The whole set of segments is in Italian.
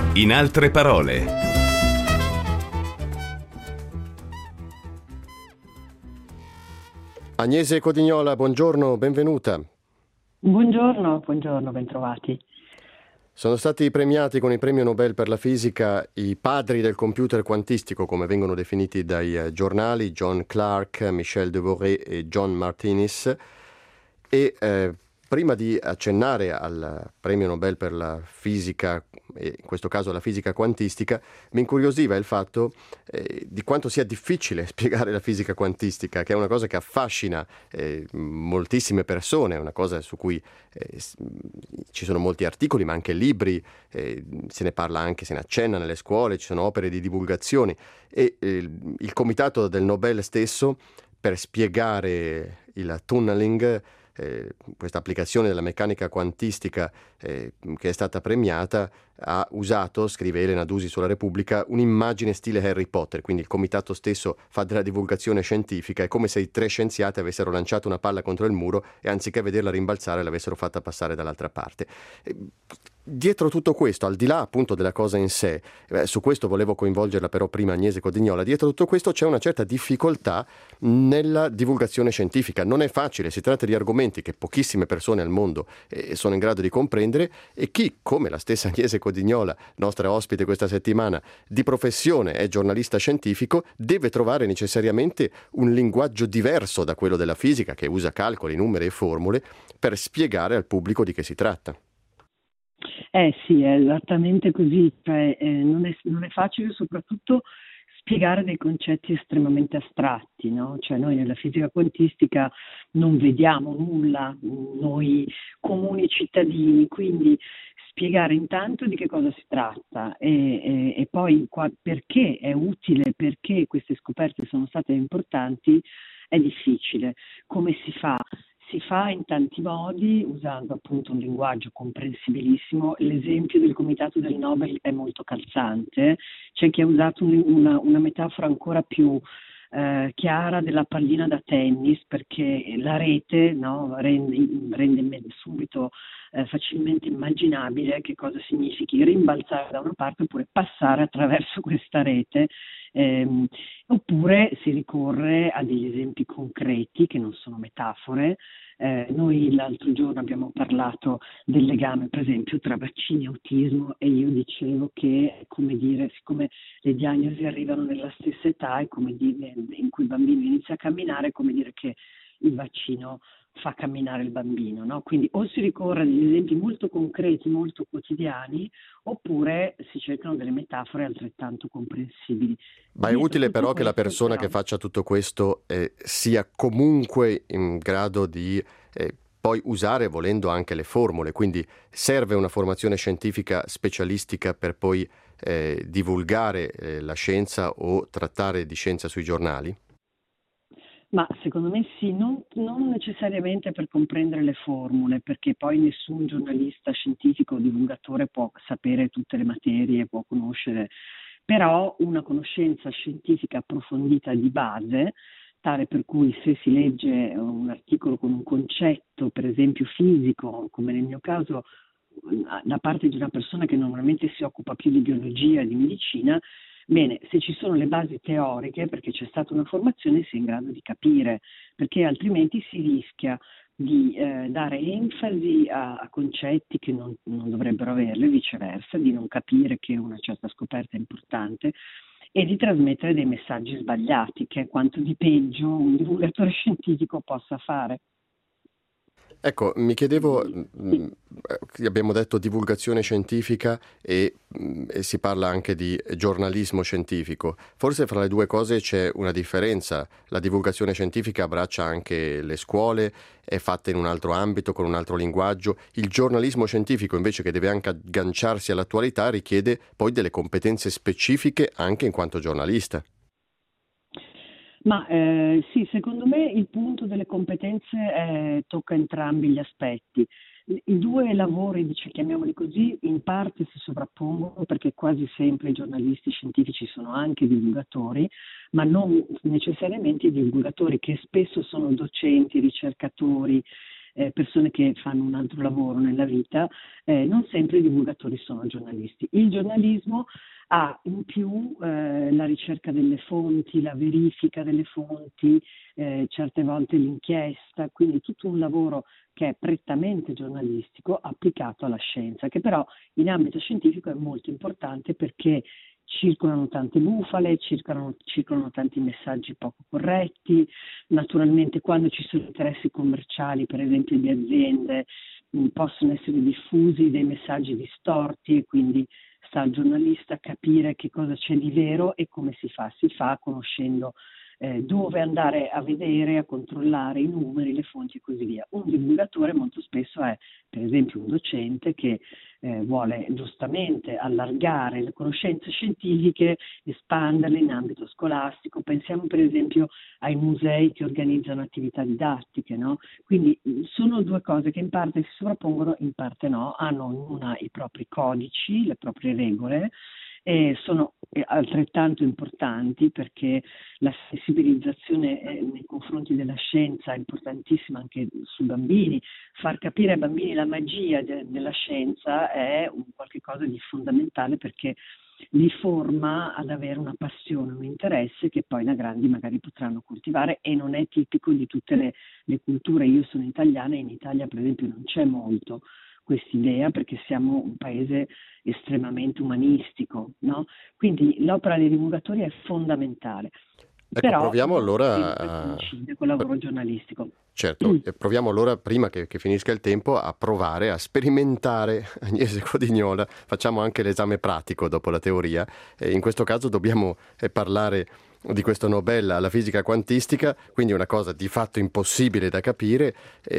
In altre parole. Agnese Codignola, buongiorno, benvenuta. Buongiorno, bentrovati. Sono stati premiati con il premio Nobel per la fisica i padri del computer quantistico, come vengono definiti dai giornali, John Clark, Michel Devoré e John Martinis. E prima di accennare al premio Nobel per la fisica, e in questo caso la fisica quantistica, mi incuriosiva il fatto di quanto sia difficile spiegare la fisica quantistica, che è una cosa che affascina moltissime persone, è una cosa su cui ci sono molti articoli, ma anche libri, se ne parla anche, se ne accenna nelle scuole, ci sono opere di divulgazione e il comitato del Nobel stesso, per spiegare il tunneling, questa applicazione della meccanica quantistica che è stata premiata, ha usato, scrive Elena Dusi sulla Repubblica, un'immagine stile Harry Potter, quindi il comitato stesso fa della divulgazione scientifica, è come se i 3 scienziati avessero lanciato una palla contro il muro e anziché vederla rimbalzare l'avessero fatta passare dall'altra parte. Dietro tutto questo, al di là appunto della cosa in sé, su questo volevo coinvolgerla però prima Agnese Codignola, dietro tutto questo c'è una certa difficoltà nella divulgazione scientifica. Non è facile, si tratta di argomenti che pochissime persone al mondo sono in grado di comprendere, e chi, come la stessa Agnese Codignola, nostra ospite questa settimana, di professione è giornalista scientifico, deve trovare necessariamente un linguaggio diverso da quello della fisica, che usa calcoli, numeri e formule, per spiegare al pubblico di che si tratta. Sì, è esattamente così, cioè, non è facile soprattutto spiegare dei concetti estremamente astratti, no? Cioè noi nella fisica quantistica non vediamo nulla, noi comuni cittadini, quindi spiegare intanto di che cosa si tratta e poi perché è utile, perché queste scoperte sono state importanti, è difficile. Come si fa? Si fa in tanti modi, usando appunto un linguaggio comprensibilissimo. L'esempio del comitato del Nobel è molto calzante. C'è chi ha usato una metafora ancora più chiara della pallina da tennis, perché la rete, no, rende subito facilmente immaginabile che cosa significhi rimbalzare da una parte oppure passare attraverso questa rete. Oppure si ricorre a degli esempi concreti che non sono metafore. Noi l'altro giorno abbiamo parlato del legame, per esempio, tra vaccini e autismo, e io dicevo che, come dire, siccome le diagnosi arrivano nella stessa età, e come dire, in cui il bambino inizia a camminare, è come dire che il vaccino fa camminare il bambino, no? Quindi o si ricorre a degli esempi molto concreti, molto quotidiani, oppure si cercano delle metafore altrettanto comprensibili. Ma è utile però che la persona che faccia tutto questo sia comunque in grado di poi usare, volendo, anche le formule, quindi serve una formazione scientifica specialistica per poi divulgare la scienza o trattare di scienza sui giornali? Ma secondo me sì, non necessariamente per comprendere le formule, perché poi nessun giornalista scientifico o divulgatore può sapere tutte le materie, può conoscere, però una conoscenza scientifica approfondita di base, tale per cui se si legge un articolo con un concetto, per esempio fisico, come nel mio caso, da parte di una persona che normalmente si occupa più di biologia e di medicina, bene, se ci sono le basi teoriche, perché c'è stata una formazione, si è in grado di capire, perché altrimenti si rischia di dare enfasi a concetti che non dovrebbero averle, viceversa, di non capire che una certa scoperta è importante e di trasmettere dei messaggi sbagliati, che è quanto di peggio un divulgatore scientifico possa fare. Ecco, mi chiedevo, abbiamo detto divulgazione scientifica e si parla anche di giornalismo scientifico. Forse fra le due cose c'è una differenza. La divulgazione scientifica abbraccia anche le scuole, è fatta in un altro ambito, con un altro linguaggio. Il giornalismo scientifico, invece, che deve anche agganciarsi all'attualità, richiede poi delle competenze specifiche anche in quanto giornalista. Ma sì, secondo me il punto delle competenze tocca entrambi gli aspetti. I due lavori, chiamiamoli così, in parte si sovrappongono perché quasi sempre i giornalisti scientifici sono anche divulgatori, ma non necessariamente i divulgatori, che spesso sono docenti, ricercatori, persone che fanno un altro lavoro nella vita, non sempre i divulgatori sono giornalisti. Il giornalismo ha in più la ricerca delle fonti, la verifica delle fonti, certe volte l'inchiesta, quindi tutto un lavoro che è prettamente giornalistico applicato alla scienza, che però in ambito scientifico è molto importante perché circolano tante bufale, circolano tanti messaggi poco corretti, naturalmente quando ci sono interessi commerciali, per esempio di aziende, possono essere diffusi dei messaggi distorti e quindi sta al giornalista capire che cosa c'è di vero e come si fa. Si fa conoscendo dove andare a vedere, a controllare i numeri, le fonti e così via. Un divulgatore molto spesso è, per esempio, un docente che vuole giustamente allargare le conoscenze scientifiche, espanderle in ambito scolastico. Pensiamo per esempio ai musei che organizzano attività didattiche, no? Quindi sono due cose che in parte si sovrappongono, in parte no, hanno ognuna i propri codici, le proprie regole, e sono altrettanto importanti perché la sensibilizzazione nei confronti della scienza è importantissima anche sui bambini. Far capire ai bambini la magia della scienza è un qualche cosa di fondamentale perché li forma ad avere una passione, un interesse che poi da grandi magari potranno coltivare e non è tipico di tutte le culture. Io sono italiana e in Italia per esempio non c'è molto quest'idea perché siamo un paese estremamente umanistico, no? Quindi l'opera dei divulgatori è fondamentale, Ecco, però proviamo non allora sempre coincide col lavoro giornalistico. Certo, e proviamo allora, prima che finisca il tempo, a provare a sperimentare Agnese Codignola. Facciamo anche l'esame pratico dopo la teoria. In questo caso dobbiamo parlare di questo Nobel alla fisica quantistica, quindi una cosa di fatto impossibile da capire.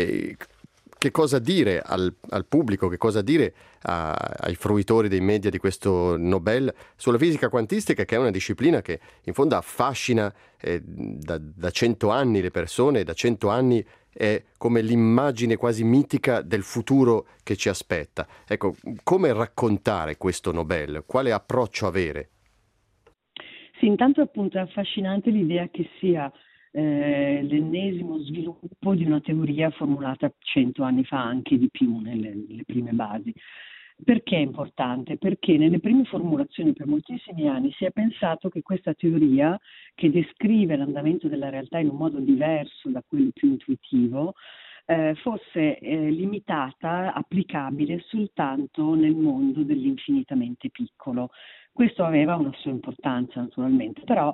Che cosa dire al pubblico, che cosa dire ai fruitori dei media di questo Nobel sulla fisica quantistica, che è una disciplina che in fondo affascina da 100 anni le persone, da 100 anni è come l'immagine quasi mitica del futuro che ci aspetta. Ecco, come raccontare questo Nobel? Quale approccio avere? Sì, intanto appunto è affascinante l'idea che sia l'ennesimo sviluppo di una teoria formulata 100 anni fa, anche di più nelle prime basi. Perché è importante? Perché nelle prime formulazioni per moltissimi anni si è pensato che questa teoria, che descrive l'andamento della realtà in un modo diverso da quello più intuitivo, fosse limitata, applicabile soltanto nel mondo dell'infinitamente piccolo. Questo aveva una sua importanza naturalmente, però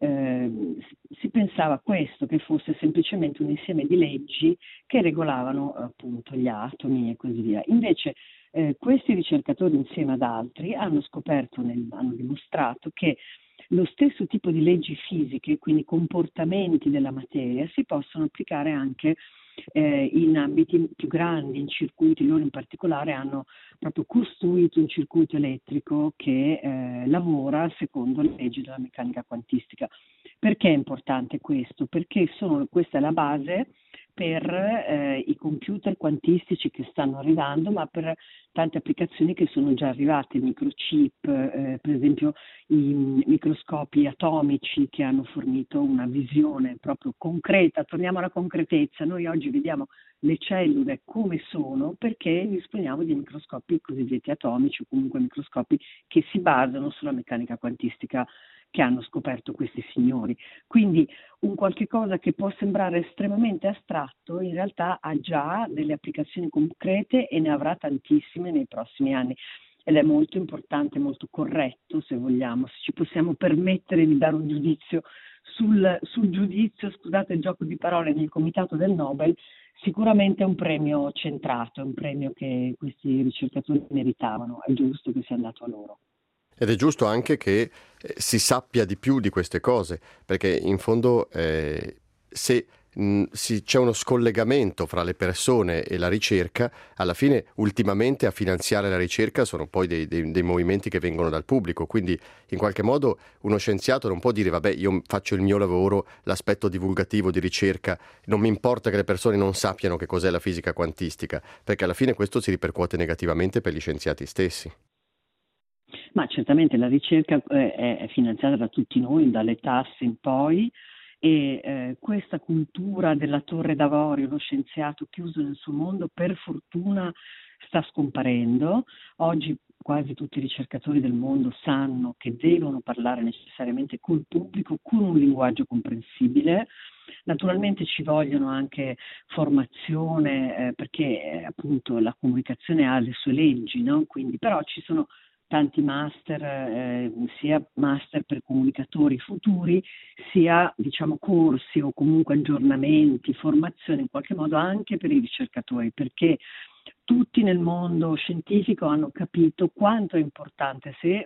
si pensava a questo, che fosse semplicemente un insieme di leggi che regolavano appunto gli atomi e così via. Invece questi ricercatori insieme ad altri hanno hanno dimostrato che lo stesso tipo di leggi fisiche, quindi comportamenti della materia, si possono applicare anche in ambiti più grandi, in circuiti. Loro in particolare hanno proprio costruito un circuito elettrico che lavora secondo le leggi della meccanica quantistica. Perché è importante questo? Perché questa è la base per i computer quantistici che stanno arrivando, ma per tante applicazioni che sono già arrivate, i microchip, per esempio i microscopi atomici che hanno fornito una visione proprio concreta. Torniamo alla concretezza, noi oggi vediamo le cellule come sono perché disponiamo di microscopi cosiddetti atomici o comunque microscopi che si basano sulla meccanica quantistica che hanno scoperto questi signori. Quindi un qualche cosa che può sembrare estremamente astratto in realtà ha già delle applicazioni concrete e ne avrà tantissime nei prossimi anni. Ed è molto importante, molto corretto, se vogliamo, se ci possiamo permettere di dare un giudizio sul giudizio, scusate il gioco di parole, del Comitato del Nobel. Sicuramente è un premio centrato, è un premio che questi ricercatori meritavano, è giusto che sia andato a loro. Ed è giusto anche che si sappia di più di queste cose, perché in fondo se c'è uno scollegamento fra le persone e la ricerca, alla fine ultimamente a finanziare la ricerca sono poi dei movimenti che vengono dal pubblico, quindi in qualche modo uno scienziato non può dire vabbè, io faccio il mio lavoro, l'aspetto divulgativo di ricerca, non mi importa che le persone non sappiano che cos'è la fisica quantistica, perché alla fine questo si ripercuote negativamente per gli scienziati stessi. Ma certamente la ricerca è finanziata da tutti noi, dalle tasse in poi, e questa cultura della torre d'avorio, lo scienziato chiuso nel suo mondo, per fortuna sta scomparendo. Oggi quasi tutti i ricercatori del mondo sanno che devono parlare necessariamente col pubblico con un linguaggio comprensibile. Naturalmente ci vogliono anche formazione, perché appunto la comunicazione ha le sue leggi, no? Quindi, però ci sono tanti master, sia master per comunicatori futuri, sia diciamo corsi o comunque aggiornamenti, formazione in qualche modo anche per i ricercatori, perché tutti nel mondo scientifico hanno capito quanto è importante, se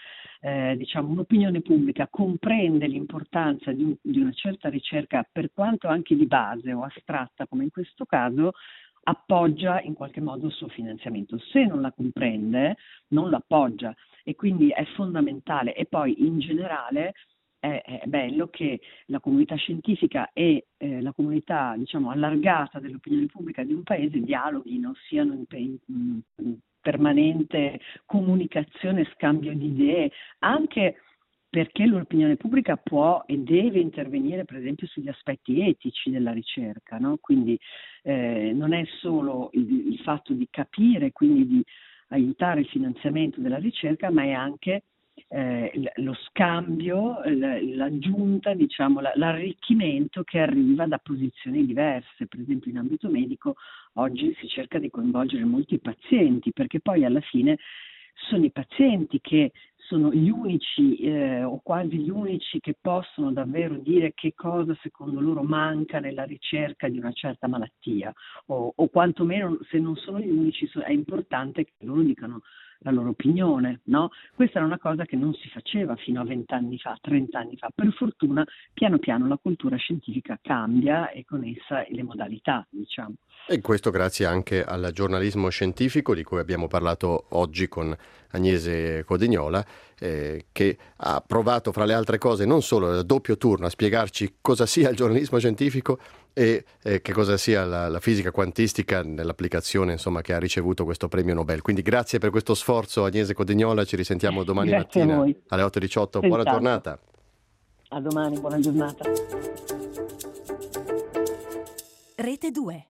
un'opinione pubblica comprende l'importanza di una certa ricerca, per quanto anche di base o astratta come in questo caso, appoggia in qualche modo il suo finanziamento. Se non la comprende, non l'appoggia, e quindi è fondamentale. E poi in generale è bello che la comunità scientifica e la comunità, diciamo, allargata dell'opinione pubblica di un paese dialoghino, siano in permanente comunicazione e scambio di idee, anche perché l'opinione pubblica può e deve intervenire, per esempio, sugli aspetti etici della ricerca, no? Quindi non è solo il fatto di capire, quindi di aiutare il finanziamento della ricerca, ma è anche lo scambio, l'aggiunta, diciamo, l'arricchimento che arriva da posizioni diverse. Per esempio in ambito medico oggi si cerca di coinvolgere molti pazienti, perché poi alla fine sono i pazienti che sono gli unici o quasi gli unici che possono davvero dire che cosa secondo loro manca nella ricerca di una certa malattia, o quantomeno, se non sono gli unici, è importante che loro dicano la loro opinione, no? Questa era una cosa che non si faceva fino a 20 anni fa, 30 anni fa. Per fortuna piano piano la cultura scientifica cambia e con essa le modalità, diciamo. E questo grazie anche al giornalismo scientifico di cui abbiamo parlato oggi con Agnese Codignola, che ha provato, fra le altre cose, non solo il doppio turno a spiegarci cosa sia il giornalismo scientifico e che cosa sia la fisica quantistica nell'applicazione, insomma, che ha ricevuto questo premio Nobel. Quindi grazie per questo sforzo, Agnese Codignola, ci risentiamo domani mattina alle 8:18. Buona giornata. A domani, buona giornata. Rete 2.